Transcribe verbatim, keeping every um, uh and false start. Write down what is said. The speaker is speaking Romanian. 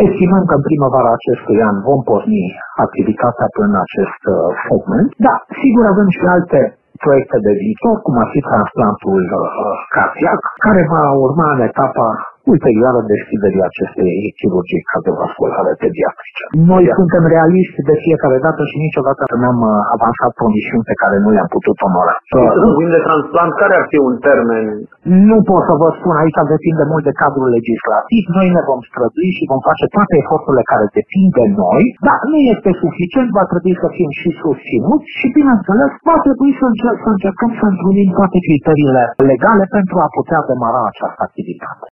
Estimăm că în primăvara acestui an vom porni activitatea în acest segment. Da, sigur avem și alte proiecte de viitor, cum ar fi transplantul uh, cardiac, care va urma în etapa ulterioară deschiderii acestei chirurgii cardiovasculare pediatrice. Noi yeah. suntem realiști de fiecare dată și niciodată nu am avansat promisiuni pe care nu le-am putut onora. Să vorbim de transplant, care ar fi un termen? Nu pot să vă spun, aici depinde mult de cadrul legislativ. Noi ne vom strădui și vom face toate eforturile care depind de noi, dar nu este suficient, va trebui să fim și susținuți și, bineînțeles, va trebui să, încerc, să încercăm să întrunim toate criteriile legale pentru a putea demara această activitate.